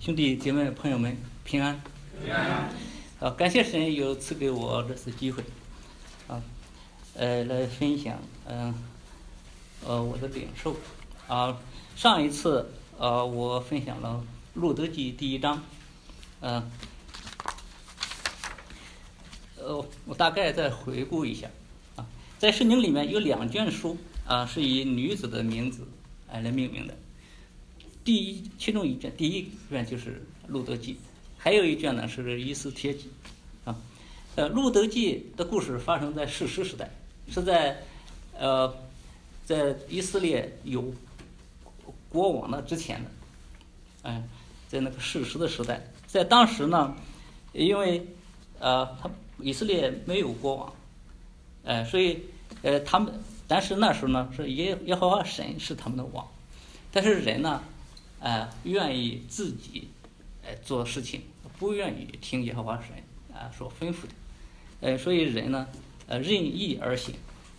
兄弟姐妹朋友们平安。 平安。 感谢神有赐给我这次机会，来分享我的领受。上一次我分享了路德记第1章，我大概再回顾一下在圣经里面有2卷书是以女子的名字来命名的。其中一卷，第一卷就是路德记，还有一卷呢是以斯帖记。路德记的故事发生在士师时代，是在以色列有国王的之前的，在那个士师的时代，在当时呢，因为以色列没有国王，所以但是那时候呢是耶和华神是他们的王，但是人呢愿意自己做事情，不愿意听耶和华神所吩咐的，所以人呢任意而行。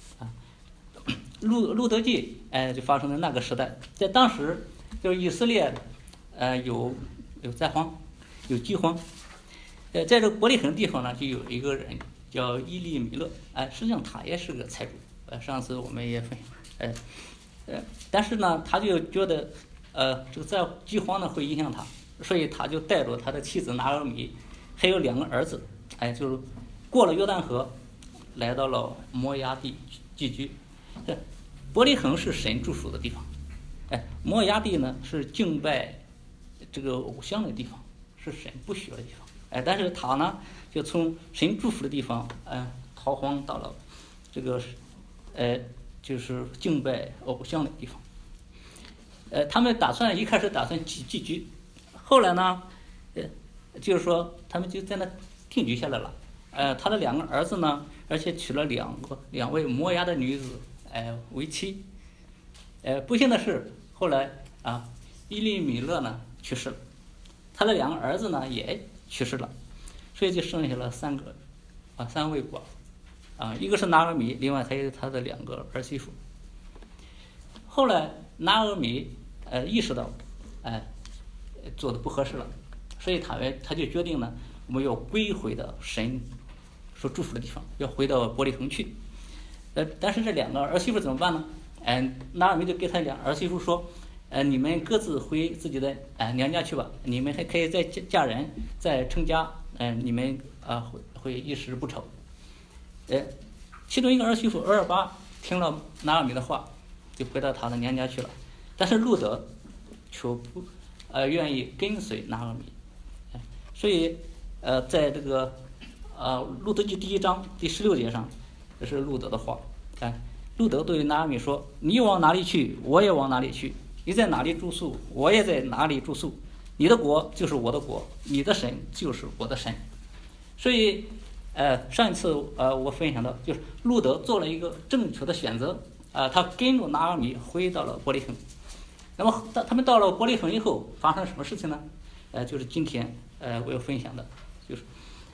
路德记就发生在那个时代，在当时就是以色列有灾荒，有饥荒，在这个伯利恒地方呢就有一个人叫伊利米勒，实际上他也是个财主，上次我们也分享，但是呢他就觉得这个饥荒呢会影响他，所以他就带着他的妻子拿俄米还有2个儿子，就是过了约旦河来到了摩押地寄居。伯利恒是神住属的地方，摩押地呢是敬拜这个偶像的地方，是神不许的地方，但是他呢就从神祝福的地方逃荒到了这个就是敬拜偶像的地方。他们一开始打算寄居，后来呢就是说他们就在那定居下来了。他的2个儿子呢，而且娶了两位摩押的女子为妻。不幸的是后来伊利米勒呢去世了，他的2个儿子呢也去世了，所以就剩下了3位寡妇，一个是拿俄米，另外还有他的2个儿媳妇。后来拿俄米意识到做的不合适了，所以他就决定呢，我们要归回到神所祝福的地方，要回到伯利恒去。但是这2个儿媳妇怎么办呢？拿俄米就给他2儿媳妇说，你们各自回自己的娘家去吧，你们还可以再嫁人再成家，你们会衣食不愁。其中一个儿媳妇俄尔巴听了拿俄米的话，就回到他的娘家去了，但是路德却不愿意跟随拿俄米，所以在这个路德记第1章第16节上，这是路德的话。路德对拿俄米说，你往哪里去我也往哪里去，你在哪里住宿我也在哪里住宿，你的国就是我的国，你的神就是我的神。所以上一次我分享到，就是路德做了一个正确的选择，他跟着拿俄米回到了伯利恒。那么他们到了伯利恒以后发生什么事情呢？就是今天我要分享的，就是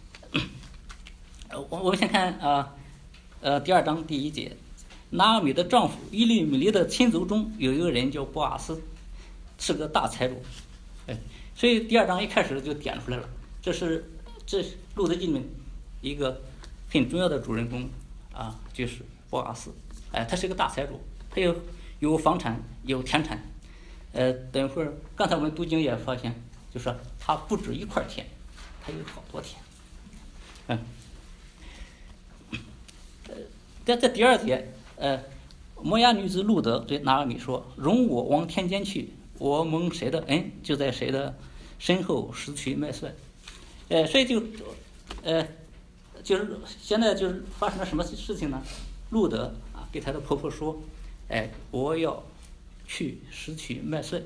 我们先看第2章第1节，拿俄米的丈夫伊利米勒的亲族中有一个人叫波阿斯，是个大财主，所以第2章一开始就点出来了，这是路德记里面一个很重要的主人公就是波阿斯，他是个大财主，他有房产有田产，等会儿刚才我们读经也发现，就是说他不止1块田，他有好多田。在第2节，摩押女子路德对拿俄米说，容我往田间去，我蒙谁的恩，就在谁的身后拾取麦穗。所以就是现在就是发生了什么事情呢？路德给他的婆婆说，我要去拾取麦穗。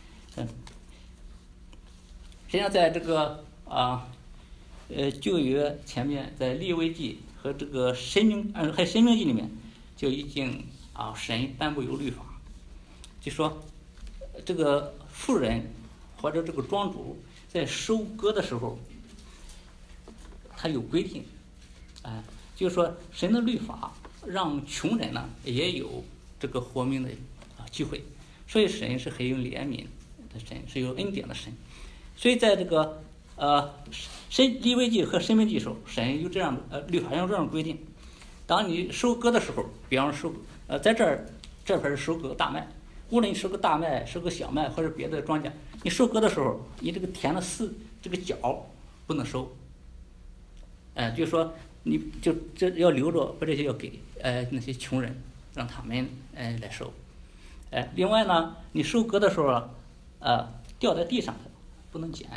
实际上在这个旧约前面，在利未记和这个申命记里面就已经神颁布有律法，就说这个妇人或者这个庄主在收割的时候，他有规定，就是说神的律法让穷人呢也有这个活命的机会，所以神是很有怜悯的神，是有恩典的神。 所以在这个利未记和申命记时候，神有这样律法有这样规定：当你收割的时候，比方说在这盆收割大麦，无论你收割大麦、收割小麦或者别的庄稼，你收割的时候，你这个田的这个角不能收。就是说你就这要留着，把这些要给那些穷人，让他们来收。另外呢，你收割的时候掉在地上的不能捡。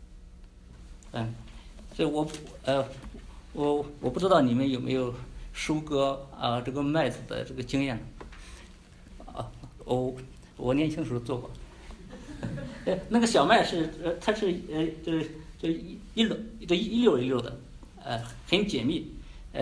所以我不知道你们有没有收割这个麦子的这个经验。我年轻时候做过。那个小麦它是这一溜一溜的，很紧密。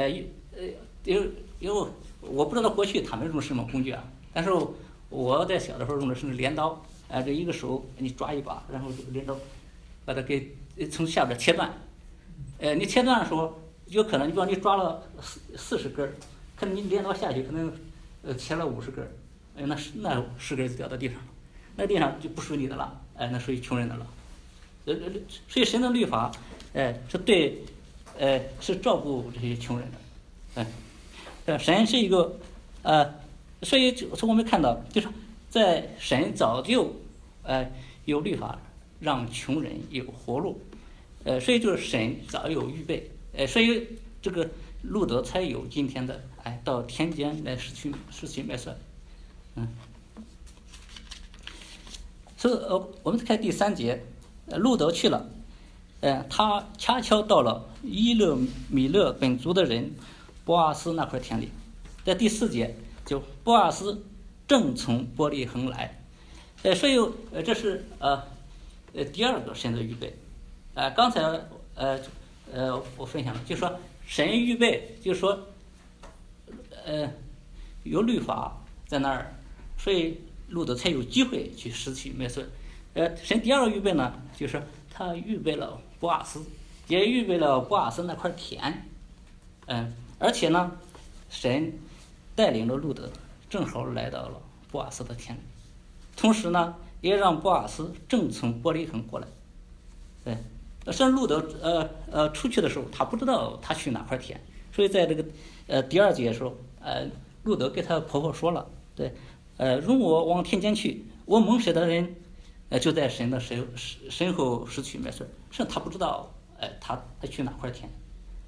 我不知道过去他们用什么工具啊，但是我在小的时候用的是镰刀。这一个手你抓一把，然后这个镰刀把它给从下边切断。你切断的时候，有可能你比方你抓了40根，可能你镰刀下去可能切了50根，那10根就掉到地上了，那地上就不属于你的了，那属于穷人的了。所以神的律法，是对，是照顾这些穷人的。神是一个，所以从我们看到，就是在神早就有律法让穷人有活路，所以就是神早有预备，所以这个路德才有今天的到田间来拾取麦穗。所以我们看第3节，路德去了，他恰巧到了伊勒米勒本族的人波阿斯那块田里。在第4节，就波阿斯正从伯利恒来，所以这是第2个神的预备。刚才我分享了，就是说神预备，就是说有律法在那儿，所以路德才有机会去拾取麦穗。神第2个预备呢，就是他预备了波阿斯，也预备了波阿斯那块田。而且呢，神带领着路德正好来到了波阿斯的田里，同时呢，也让波阿斯正从伯利恒过来。甚至路德出去的时候，他不知道他去哪块田，所以在这个第2节的时候，路德给他婆婆说了，容我往田间去，我蒙舍的人就在神的身后拾取麦穗，甚至他不知道他去哪块田。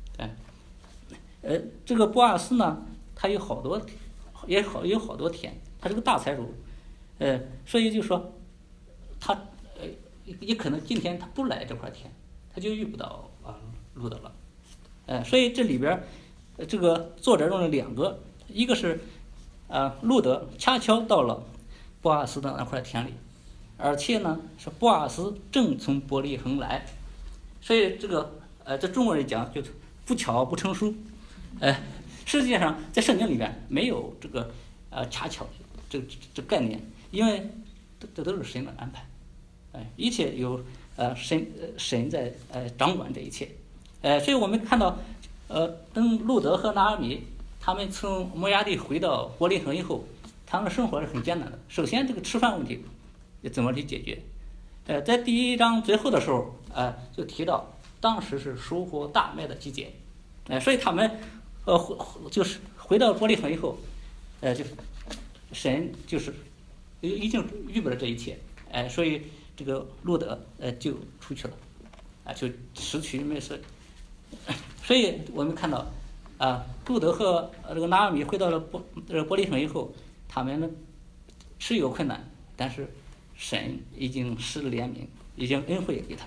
这个波阿斯呢，他有好多田，他是个大财主，所以就说他也可能今天他不来这块田，他就遇不到路德了。所以这里边这个作者用了2个，一个是路德恰巧到了波阿斯的那块田里，而且呢是波阿斯正从伯利恒来，所以这个这中国人讲就是不巧不成书。实际上在圣经里边没有这个恰巧这概念，因为这都是神的安排。一切有神在掌管这一切。所以我们看到等路德和拿俄米他们从摩押地回到伯利恒以后，他们生活是很艰难的。首先这个吃饭问题怎么去解决？在第1章最后的时候就提到当时是收获大麦的季节，所以他们就是回到伯利恒以后，就神就是已经预备了这一切，所以这个路德就出去了，就拾取麦穗。所以我们看到路德和这个拿俄米回到了伯利恒以后，他们呢是有困难，但是神已经施了怜悯，已经恩惠给他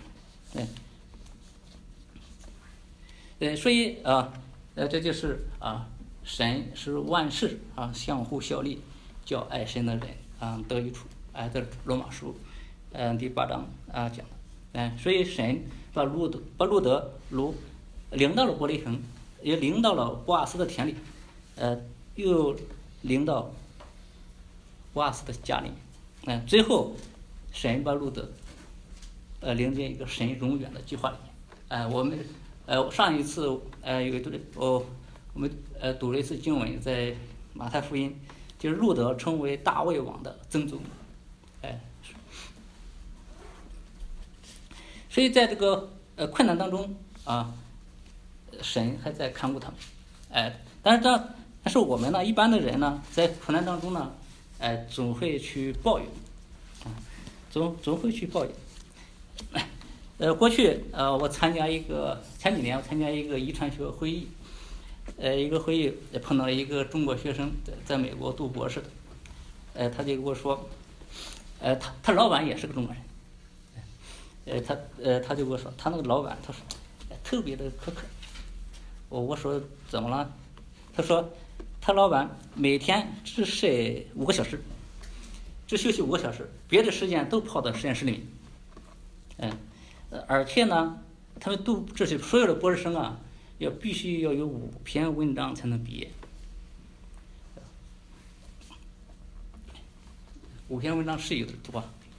们。所以这就是神是万事相互效力，叫爱神的人得益处。在罗马书第8章讲的。所以神把路德领到了伯利恒，也领到了波阿斯的田里，又领到波阿斯的家里面。最后神把路德领进一个神永远的计划里面。我们上一次我们读了一次经文，在马太福音，就是路德成为大卫王的曾祖母。 所以在这个困难当中啊，神还在看顾他们，但是我们呢，一般的人呢，在困难当中呢，总会去抱怨，总会去抱怨。过去我前几年我参加一个遗传学会议，一个会议碰到了一个中国学生在美国读博士的，他就跟我说，他老板也是个中国人，他就跟我说，他那个老板他说特别的苛刻，我说怎么了？他说他老板每天只睡5个小时，只休息5个小时，别的时间都泡到实验室里面，而且呢，他们读这些所有的博士生啊，必须要有5篇文章才能毕业。5篇文章是有点多，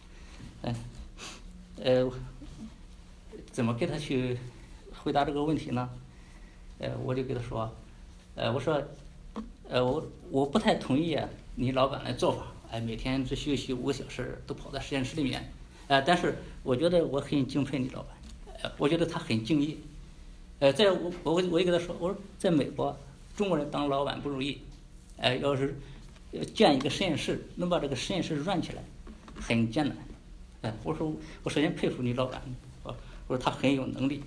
怎么给他去回答这个问题呢？我就给他说，我说，我不太同意你老板的做法，每天只休息5个小时，都跑在实验室里面。但是我觉得我很敬佩你老板，我觉得他很敬业。我也跟他说，我说在美国，中国人当老板不容易，要是建一个实验室，能把这个实验室转起来，很艰难。我说我首先佩服你老板，我说他很有能力。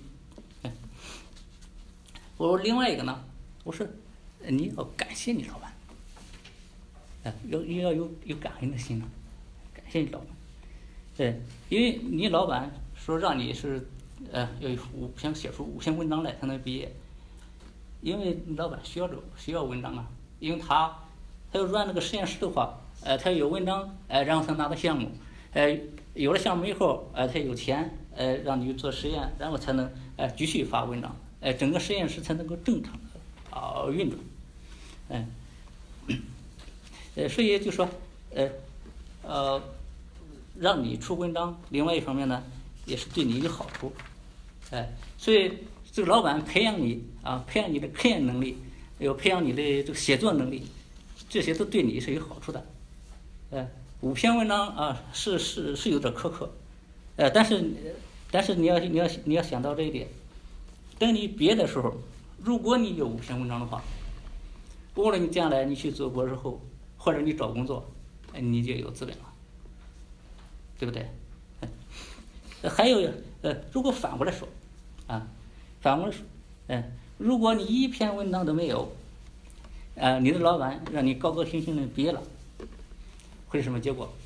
我说另外一个呢，我说你要感谢你老板，要有感恩的心呢，感谢你老板。因为你老板说让你是要写出5篇文章来才能毕业，因为你老板需要文章啊，因为他要转那个实验室的话，他有文章，然后他拿到项目，有了项目以后，他有钱，让你做实验，然后才能继续发文章，整个实验室才能够正常的运转，所以就说让你出文章，另外一方面呢，也是对你有好处，所以这个老板培养你的科研能力，要培养你的这个写作能力，这些都对你是有好处的。5篇文章是有点苛刻，但是你要想到这一点，等你毕业的时候，如果你有5篇文章的话，无论你将来你去做博士后，或者你找工作，你就有资本了。对不对？还有如果反过来说，如果你1篇文章都没有，你的老板让你高高兴兴的毕业了，会是什么结果？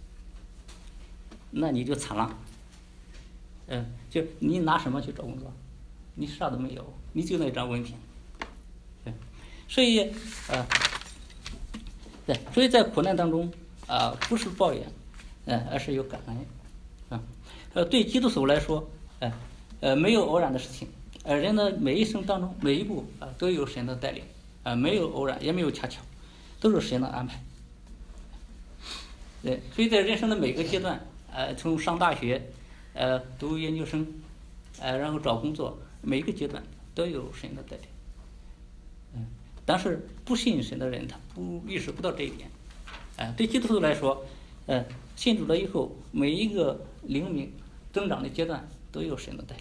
那你就惨了，就你拿什么去找工作？你啥都没有，你就那张文凭，所以所以在苦难当中不是抱怨。而是有感恩，对基督徒来说，没有偶然的事情，人的每一生当中每一步都有神的带领，没有偶然，也没有恰巧，都是神的安排。所以在人生的每个阶段，从上大学，读研究生，然后找工作，每一个阶段都有神的带领。但是不信神的人，他意识不到这一点。对基督徒来说，信主了以后，每一个灵命增长的阶段都有神的带领，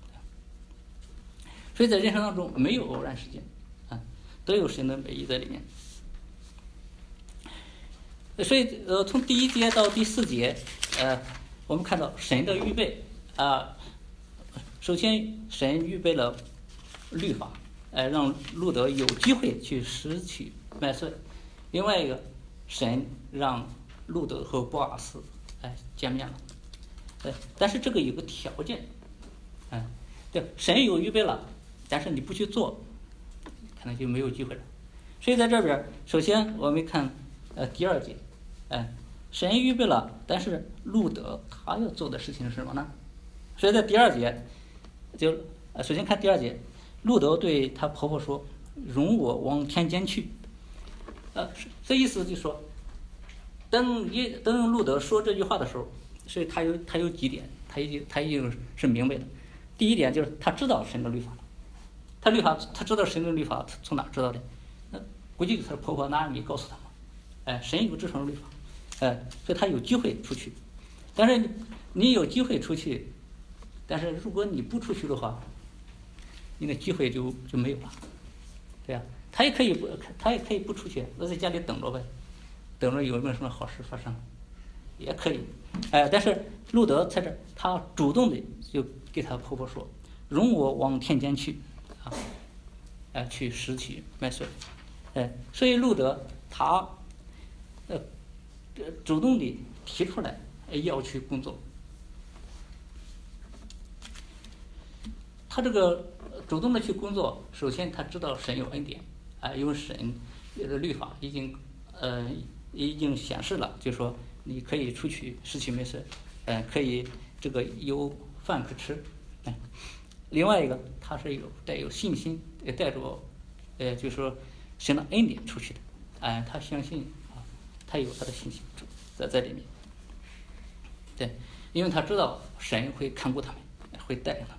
所以在人生当中没有偶然事件，都有神的美意在里面。所以从第1节到第4节，我们看到神的预备首先神预备了律法，让路德有机会去拾取麦穗；另外一个，神让路德和波阿斯见面了，但是这个有个条件，对，神有预备了，但是你不去做，可能就没有机会了。所以在这边，首先我们看第2节，神预备了，但是路德他要做的事情是什么呢？所以在第2节，就首先看第2节，路德对他婆婆说：“容我往田间去。”这意思就是说，等路德说这句话的时候，所以他有几点，他已经是明白的。第一点就是他知道神的律法，他知道神的律法从哪知道的？那估计他婆婆拿米告诉他嘛，神有这种律法，所以他有机会出去。但是你有机会出去， 但是如果你不出去的话，你的机会就没有了，对呀、他也可以不出去，那在家里等着呗，等着有没有什么好事发生，也可以。但是路德在这儿，他主动的就给他婆婆说：“容我往田间去，去拾取麦穗。”所以路德他主动的提出来要去工作。他这个主动的去工作，首先他知道神有恩典，因为神的律法已经显示了，就是说你可以出去拾取麦穗，可以这个有饭可吃，另外一个他是带有信心，带着就是说神的恩典出去的，他相信他有他的信心在里面，对，因为他知道神会看顾他们，会带领他们。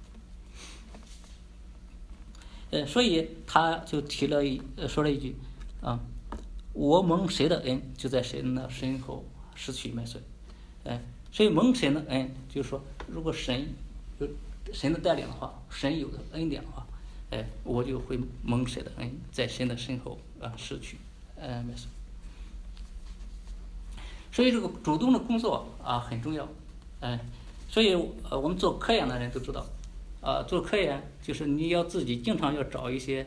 所以他就说了一句我蒙谁的恩，就在神的身后拾取麦穗。所以蒙神的恩，就是说，如果神有神的带领的话，神有的恩典的话，我就会蒙神的恩，在神的身后拾取麦穗。所以这个主动的工作很重要。所以我们做科研的人都知道。做科研就是你要自己经常要找一些，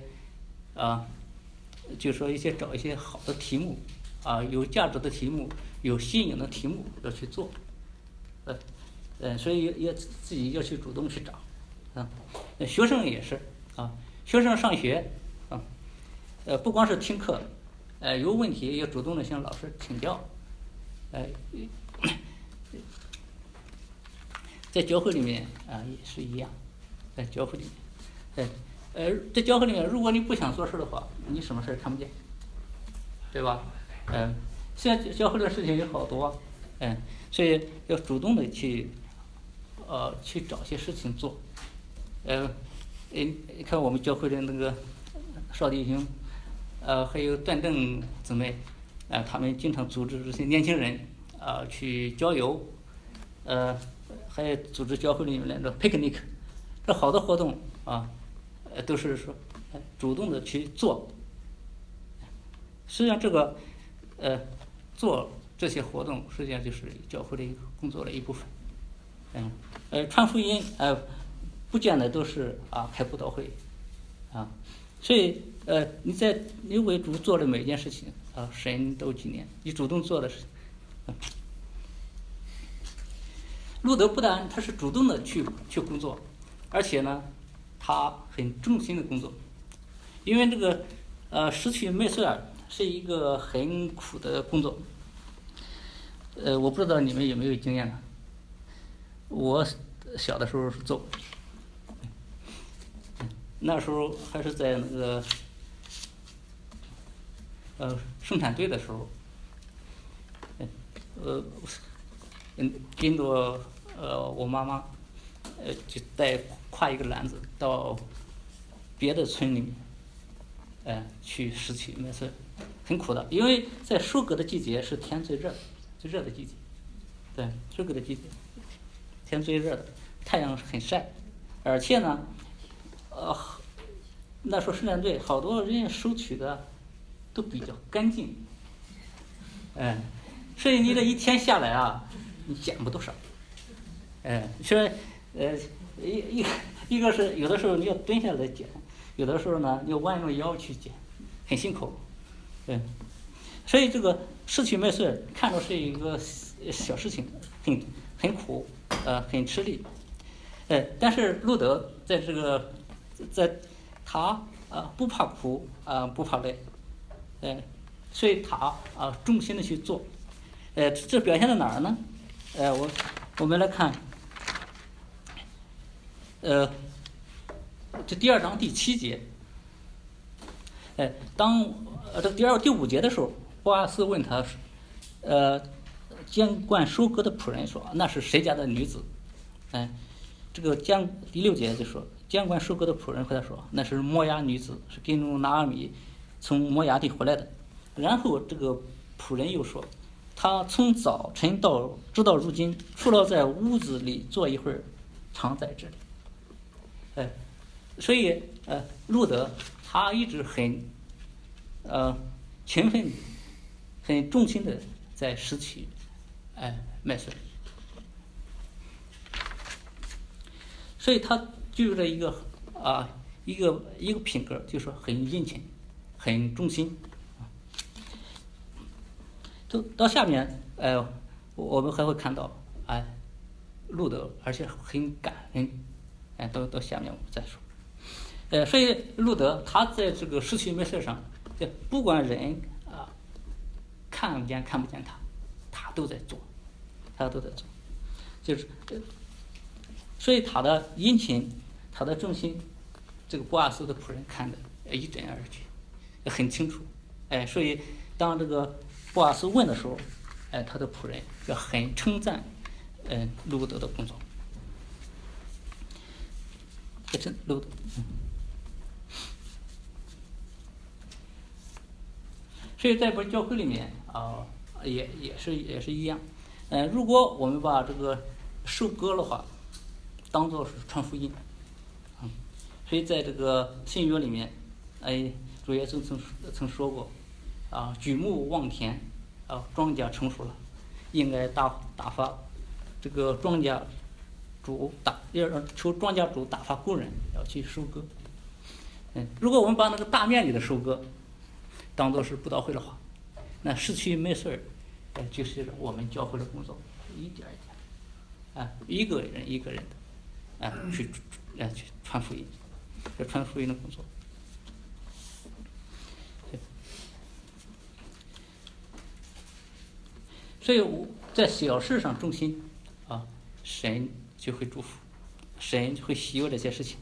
就是说找一些好的题目，有价值的题目，有新颖的题目要去做，所以要自己要去主动去找，学生也是学生上学不光是听课，有问题要主动的向老师请教，在教会里面也是一样。在教会里面，在教会里面，如果你不想做事的话，你什么事看不见，对吧？现在教会的事情有好多，所以要主动的去找些事情做。看我们教会的那个少弟兄，还有段正姊妹，他们经常组织这些年轻人去郊游，还组织教会里面的 picnic。这好多活动都是说主动的去做。实际上这个做这些活动，实际上就是教会的一个工作的一部分。传福音不见得都是开布道会所以你为主做的每一件事情神都纪念，你主动做的事情。路德不但他是主动的去工作，而且呢，他很忠心的工作，因为这个拾取麦穗是一个很苦的工作。我不知道你们有没有经验呢？我小的时候是做过，那时候还是在那个生产队的时候，跟着我妈妈。就挎一个篮子到别的村里面，去拾取麦穗，很苦的，因为在收割的季节是天最热的季节，对，收割的季节，天最热的，太阳很晒，而且呢，那时候生产队好多人收取的都比较干净，所以你这一天下来你捡不多少，说。一个是有的时候你要蹲下来捡，有的时候呢你要弯着腰去捡，很辛苦，所以这个拾取麦穗看着是一个小事情，很苦，很吃力，但是路德在他不怕苦不怕累，所以他忠心的去做，这表现在哪儿呢？我们来看。这第2章第7节，当这第5节的时候，波阿斯问他，监管收割的仆人说：“那是谁家的女子？”这个第6节就说，监管收割的仆人回答说：“那是摩押女子，是跟着拿阿米从摩押地回来的。”然后这个仆人又说：“他从早晨直到如今，除了在屋子里坐一会儿， 常在这里。所以路德他一直很勤奋、很重心的在拾取麦穗，所以他具有着一个品格，就是说很殷勤、很忠心。就到下面我们还会看到路德，而且很感恩。到下面我们再说。所以路德他在这个拾取麦穗上，不管人看不见他都在做，就是所以他的殷勤，他的忠心，这个波阿斯的仆人看得一干二净，很清楚。所以当这个波阿斯问的时候，他的仆人就很称赞路德的工作。路德，所以在本教会里面也是一样。如果我们把这个收割的话当做是传福音，所以在这个新约里面，主耶稣曾说过举目望田，庄稼成熟了，应该打发这个庄稼主要求庄稼主打发工人要去收割。如果我们把那个大面积的收割当做是布道会的话，那拾取麦穗就是我们教会的工作，一点一点，一个人一个人的去传福音，传福音的工作。所以在小事上忠心神就会祝福，神就会喜悦这些事情。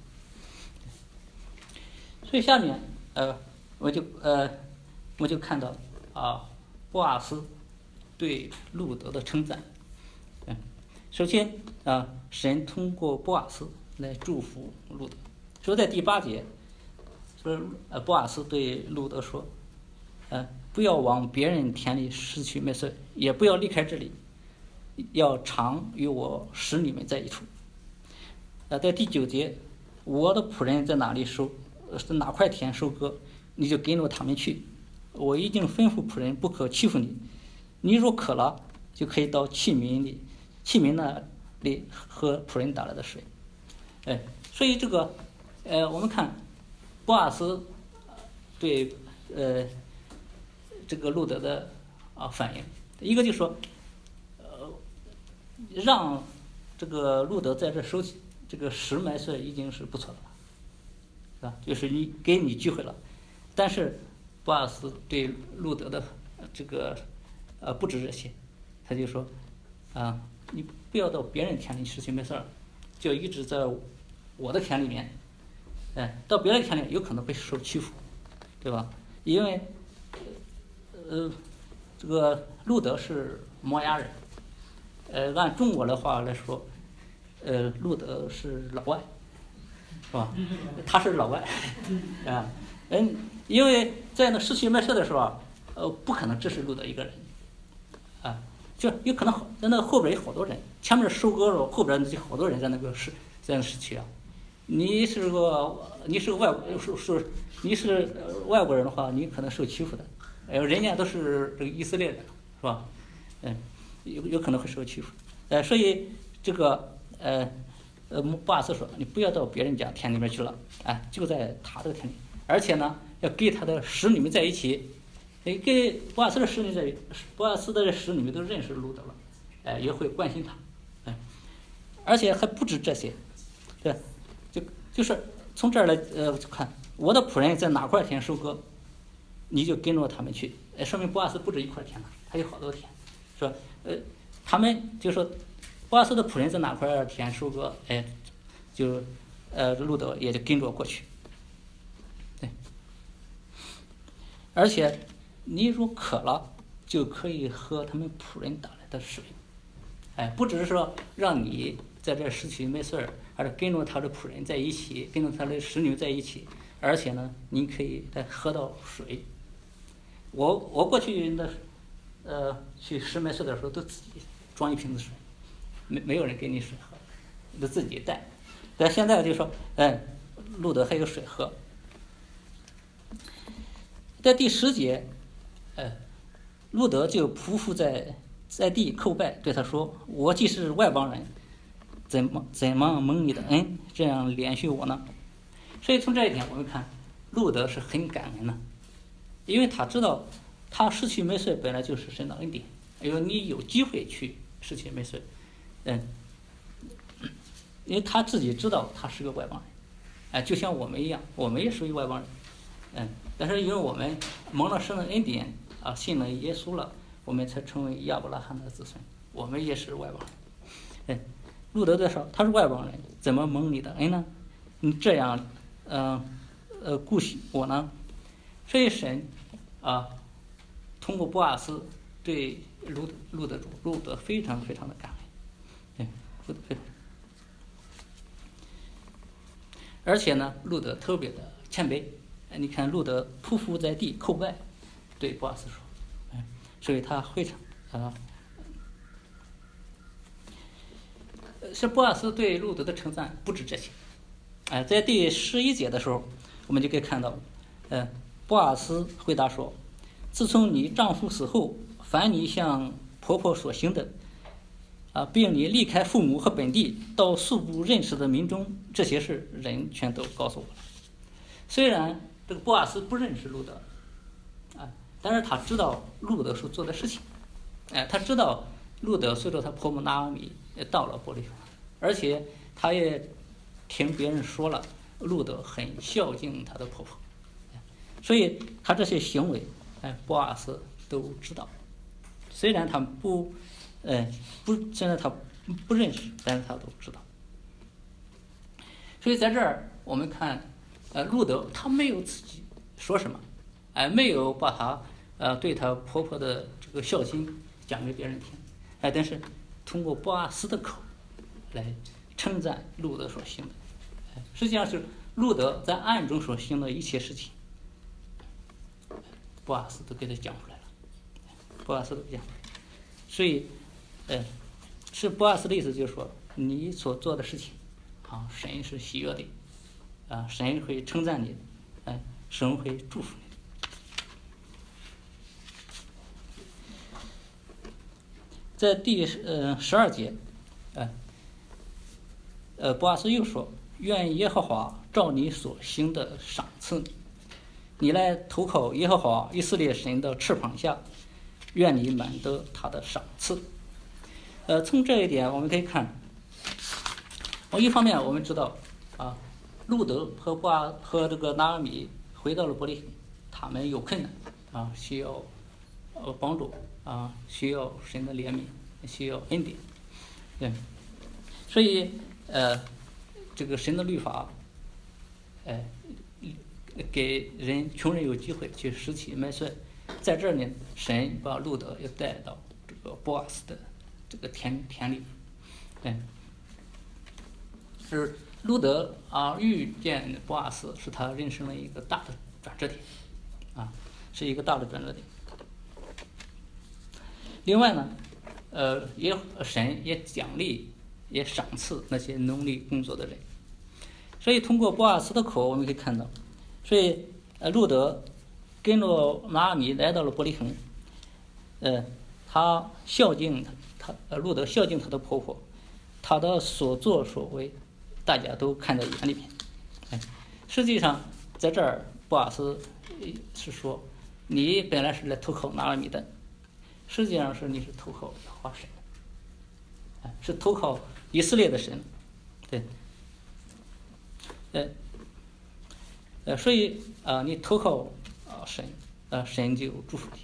所以下面我就看到波阿斯对路德的称赞。首先神通过波阿斯来祝福路德。说在第8节，说波阿斯对路德说，不要往别人田里拾取麦穗，也不要离开这里，要常与我使你们在一处。在第9节，我的仆人在哪块田收割，你就跟着他们去。我已经吩咐仆人不可欺负你，你若渴了，就可以到器皿那里喝仆人打来的水。所以这个我们看波阿斯对这个路德的反应，一个就是说让这个路德在这收起这个拾麦穗已经是不错的了，是吧？就是给你机会了。但是波阿斯对路德的这个不止这些，他就说你不要到别人田里拾取麦穗，就一直在我的田里面。到别的田里有可能会受欺负，对吧？因为这个路德是摩押人，按中国的话来说，路德是老外，是吧？他是老外，因为在那拾取麦穗的时候不可能只是路德一个人，就有可能在那后边有好多人，前面收割了，后边那好多人在那拾取啊。你是外国人的话，你可能受欺负的，人家都是这个以色列人，是吧？有可能会受欺负，所以这个波阿斯说，你不要到别人家田里面去了，就在他这个田里，而且呢，要跟他的使女们在一起，跟波阿斯的使女波阿斯的使女们都认识路德了，也会关心他，而且还不止这些，对。就是从这儿来看，我的仆人在哪块田收割，你就跟着他们去。说明波阿斯不止一块田了，他有好多田，是吧？他们就说波阿斯的仆人在哪块田收割，就路德也就跟着过去。对，而且你如渴了，就可以喝他们仆人打来的水。不只是说让你在这拾取麦穗，而是跟着他的仆人在一起，跟着他的使女在一起，而且呢，你可以再喝到水。我过去去拾麦穗的时候，都自己装一瓶子水，没有人给你水喝， 得自己带。但现在就说，路德还有水喝。在第10节，路德就匍匐在地叩拜，对他说：“我既是外邦人，怎么蒙你的恩，这样怜恤我呢？”所以从这一点我们看，路德是很感恩的，因为他知道他失去没税本来就是神的恩典，因为你有机会去失去没税，因为他自己知道他是个外邦人，就像我们一样，我们也属于外邦人，但是因为我们蒙了神的恩典信了耶稣了，我们才成为亚伯拉罕的子孙，我们也是外邦人。路德在说他是外邦人，怎么蒙你的恩呢？你这样顾惜我呢？所以神通过波阿斯对路德非常非常的感恩，而且呢，路德特别的谦卑。你看路德匍匐在地叩拜，对波阿斯说，所以他非常是波阿斯对路德的称赞不止这些。在第11节的时候，我们就可以看到，波阿斯回答说：“自从你丈夫死后，凡你向婆婆所行的，并你离开父母和本地到素不认识的民中，这些事人全都告诉我了。”虽然这个波阿斯不认识路德，但是他知道路德所做的事情，他知道路德随着他婆母拿俄米到了伯利恒，而且他也听别人说了路德很孝敬他的婆婆，所以他这些行为，波阿斯都知道。虽然他虽然他不认识，但是他都知道。所以在这儿我们看，路德他没有自己说什么，没有把他对他婆婆的这个孝心讲给别人听，但是通过波阿斯的口来称赞路德所行的，实际上是路德在暗中所行的一切事情，波阿斯都给他讲出来了，波阿斯都讲出来了。所以，是波阿斯的意思就是说，你所做的事情，神是喜悦的，神会称赞你的，神会祝福你的。在第12节，波阿斯又说：“愿耶和华照你所行的赏赐你，你来投靠耶和华以色列神的翅膀下，愿你满得他的赏赐。”从这一点我们可以看，一方面我们知道路德和这个拿俄米回到了伯利恒，他们有困难需要帮助需要神的怜悯，需要恩典，所以这个神的律法给穷人有机会去拾起麦穗，在这儿呢，神把路德也带到这个波阿斯的这个田里，是路德遇见波阿斯，是他人生的一个大的转折点，是一个大的转折点。另外呢，神也奖励也赏赐那些努力工作的人，所以通过波阿斯的口，我们可以看到，所以路德跟着拿俄米来到了伯利恒，他孝敬路德孝敬他的婆婆，他的所作所为，大家都看在眼里面。实际上在这儿，波阿斯是说，你本来是来投靠拿俄米的，实际上是你是投靠耶和华神的，是投靠以色列的神，所以你投靠神，神就祝福你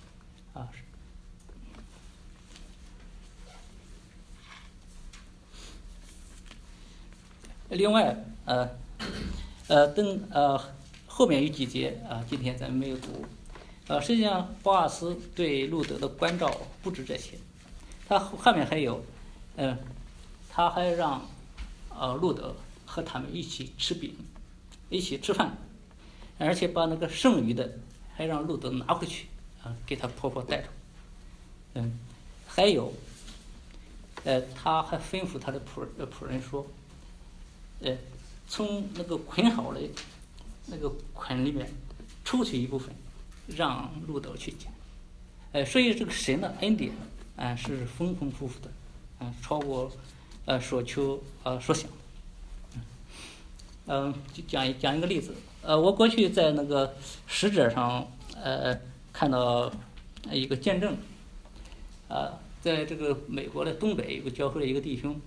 另外后面有几节今天咱们没有读，实际上波阿斯对路德的关照不止这些，他后面还有他还让路德和他们一起吃饼，一起吃饭，而且把那个剩余的还让路德拿回去给他婆婆带着，还有他还吩咐他的仆人说， 从那个捆好的那个捆里面抽取一部分，让路德去捡。所以这个神的恩典是丰丰富富的，超过所求所想。就讲一个例子。我过去在那个使者上看到一个见证。在这个美国的东北有个教会的一个弟兄。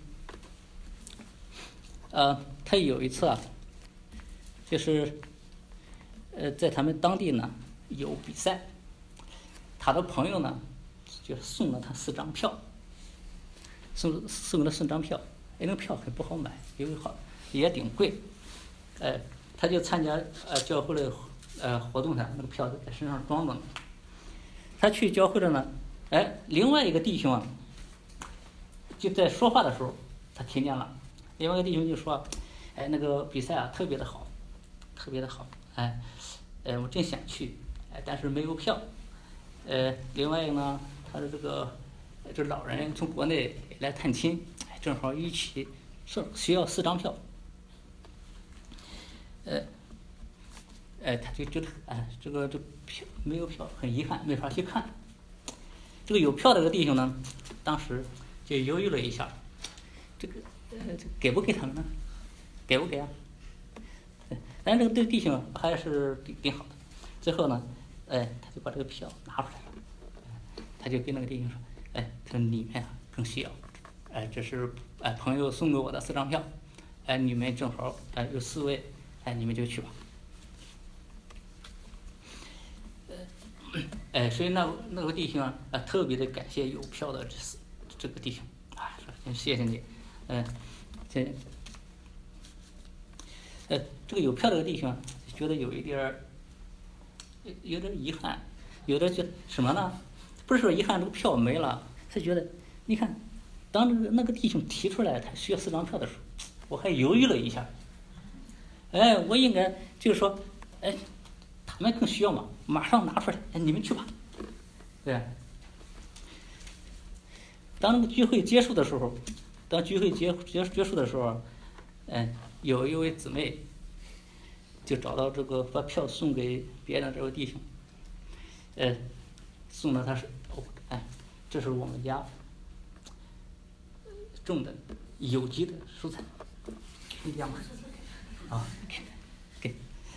他有一次就是在他们当地呢有比赛，他的朋友呢就送了他4张票，送了4张票，那个票很不好买，因为也挺贵。他就参加教会的活动上，那个票在身上装着呢。他去教会了呢，另外一个弟兄就在说话的时候，他听见了。另外一个弟兄就说：“那个比赛特别的好，特别的好，我真想去，但是没有票。另外一个呢，他的这老人从国内来探亲，正好一起需要4张票。他就觉得这票没有票，很遗憾，没法去看。这个有票的这个弟兄呢，当时就犹豫了一下，这给不给他们呢？给不给啊？但这个弟兄还是挺好的。最后呢，他就把这个票拿出来了，他就跟那个弟兄说：“他说你们更需要，这是朋友送给我的4张票，你们正好有4位，你们就去吧。”所以那个弟兄特别的感谢有票的这个弟兄说谢谢你。这个有票的这个弟兄觉得有点遗憾，有点觉得什么呢？不是说遗憾这个票没了，他觉得你看，当那个弟兄提出来他需要4张票的时候，我还犹豫了一下。我应该就是说，他们更需要嘛，马上拿出来，你们去吧。对。当那个聚会结束的时候，结束的时候，有一位姊妹就找到这个把票送给别人的这位弟兄，送了他这是我们家种的有机的蔬菜，可以这样吗？给。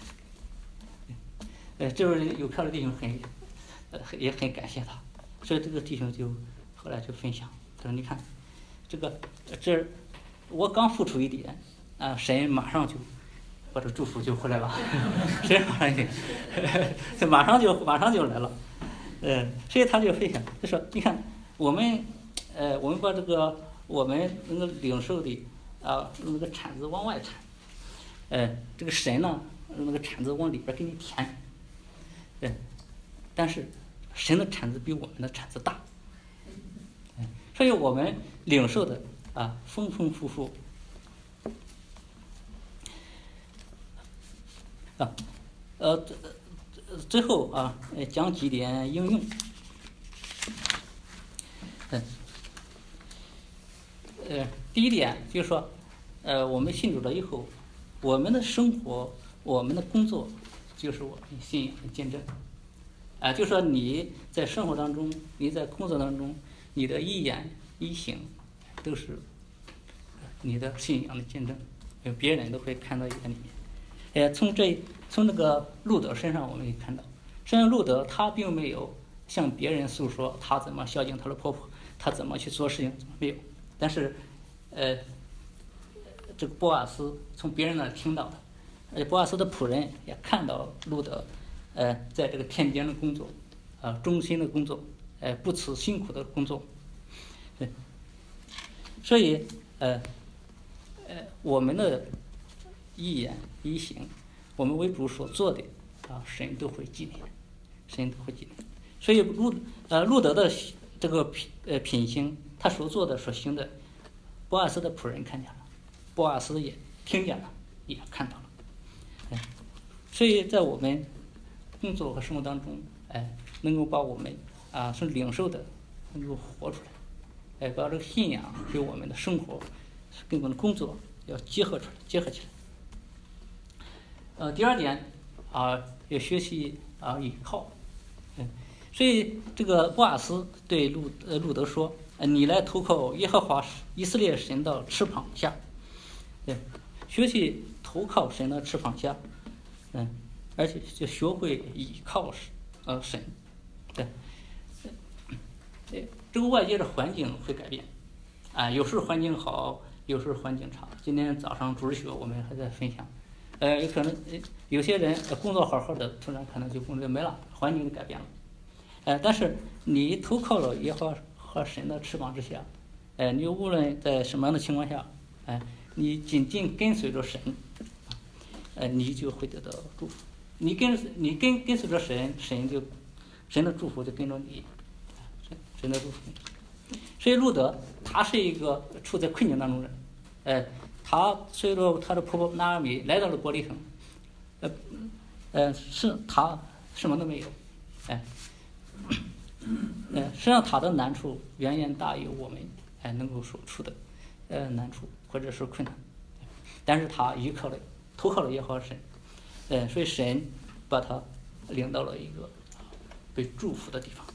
这位有票的弟兄也很感谢他，所以这个弟兄就后来就分享，他说：“你看，这我刚付出一点，神马上就把这祝福就回来了，神马上就来了，所以他就分享，他说：你看，我们把我们那个领受的那个铲子往外铲，这个神呢，那个铲子往里边给你填。”但是神的铲子比我们的铲子大，所以我们领受的丰丰富富最后讲几点应用。第一点就是说，我们信主了以后，我们的生活，我们的工作，就是我们信仰的见证。就说你在生活当中，你在工作当中，你的一言一行，都是你的信仰的见证，别人都会看到在里面。从那个路德身上，我们可以看到，实际上路德他并没有向别人诉说他怎么孝敬他的婆婆，他怎么去做事情，怎么没有。但是，这个波阿斯从别人那听到的，波阿斯的仆人也看到路德，在这个田间的工作，忠心的工作，不辞辛苦的工作。所以，我们的一言一行，我们为主所做的，神都会纪念，神都会纪念。所以路德的这个品行，他所做的所行的，波阿斯的仆人看见了，波阿斯也听见了，也看到了。所以在我们工作和生活当中，能够把我们所领受的能够活出来，把这个信仰给我们的生活，给我们的工作要结合起来。第二点要学习倚靠。所以这个波阿斯对路德说：“你来投靠耶和华以色列神的翅膀下。”学习投靠神的翅膀下，而且就学会倚靠神。这个外界的环境会改变，有时环境好，有时环境差。今天早上主日学我们还在分享，有可能有些人工作好好的，突然可能就工作没了，环境改变了。但是你投靠了耶和华神的翅膀之下，你无论在什么样的情况下，你紧紧跟随着神，你就会得到祝福。你跟随着神，神的祝福就跟着你，神的祝福。所以路德他是一个处在困境当中的人，他随着他的婆婆拿俄米来到了伯利恒，是他什么都没有，实际上他的难处远远大于我们能够所处的难处或者是困难，但是他投靠了耶和华神，所以神把他领到了一个被祝福的地方。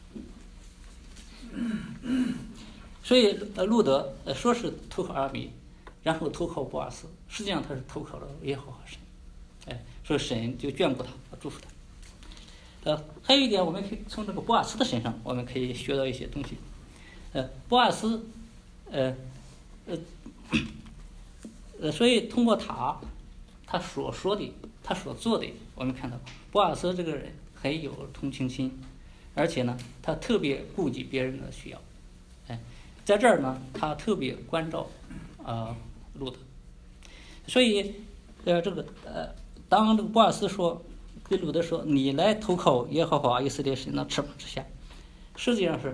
所以路德说是投靠阿米，然后投靠波阿斯，实际上他是投靠了耶和华神，所以神就眷顾他，祝福他。还有一点，我们可以从这个波阿斯的身上，我们可以学到一些东西。波阿斯，所以通过他所说的，他所做的，我们看到波阿斯这个人很有同情心，而且呢，他特别顾及别人的需要。在这儿呢，他特别关照路德。所以当这个波阿斯对路德说：“你来投靠耶和华以色列神的翅膀之下。”实际上是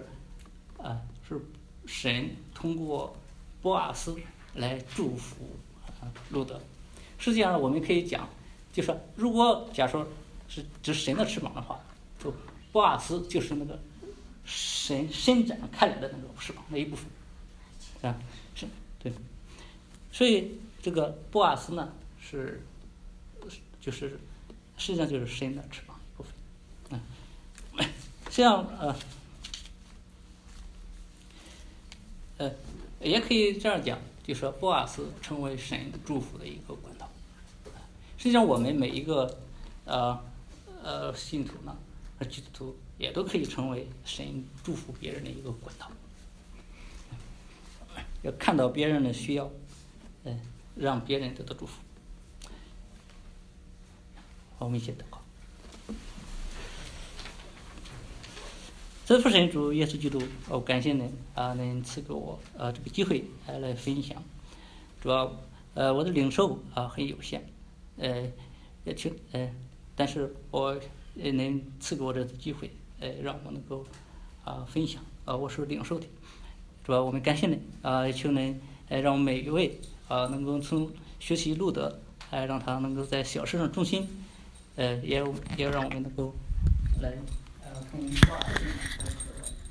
神通过波阿斯来祝福路德。实际上我们可以讲，就说如果假说是指神的翅膀的话，就波阿斯就是那个神伸展开来的那个翅膀那一部分，对。所以这个波阿斯呢就是实际上就是神的翅膀一部分，实际上也可以这样讲，就说波阿斯成为神祝福的一个管道。实际上我们每一个信徒呢和基督徒也都可以成为神祝福别人的一个管道，要看到别人的需要，让别人得到祝福。我们一起祷告。真父神主耶稣基督，我感谢您能赐给我这个机会来分享。主要我的领受很有限，但是我能赐给我这个机会，让我能够分享我是领受的。主要我们感谢您求您让我们每一位能够从学习路德，让他能够在小事上忠心。也让我们能够来从话语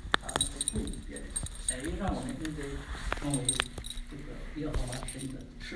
能够别人，也让我们能够成为这个耶和华神的